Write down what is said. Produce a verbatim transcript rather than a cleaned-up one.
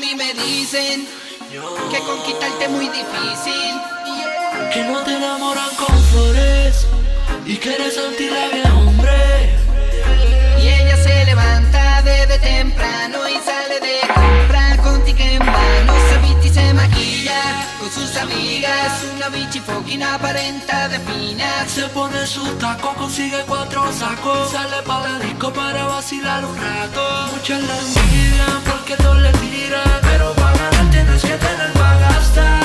mí me dicen que conquistarte es muy difícil, que no te enamoran con flores y que eres anti-labia, hombre. Y ella se levanta desde temprano y sale de comprar con tic en mano. Se viste y se maquilla con sus amigas, una bichi fucking aparenta de fina. Se pone su taco, consigue cuatro sacos, sale pa' la disco para vacilar un rato. Muchos la envidian porque todos le tiran, pero para ganar tienes que tener pa' gastar.